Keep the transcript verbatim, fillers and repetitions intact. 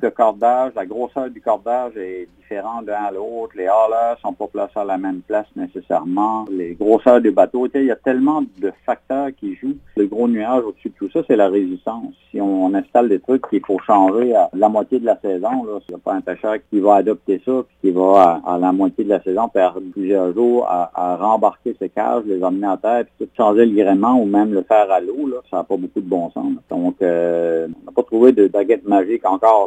de cordage, la grosseur du cordage est différente d'un à l'autre. Les hauleurs sont pas placés à la même place nécessairement. Les grosseurs des bateaux, il y a tellement de facteurs qui jouent. Le gros nuage au-dessus de tout ça, c'est la résistance. Si on installe des trucs qu'il faut changer à la moitié de la saison, là, il n'y a pas un pêcheur qui va adopter ça, puis qui va à, à la moitié de la saison perdre plusieurs jours à, à rembarquer ses cages, les emmener à terre, puis tout changer le gréement ou même le faire à l'eau, là, ça n'a pas beaucoup de bon sens. Donc, euh, on n'a pas trouvé de baguette magique encore.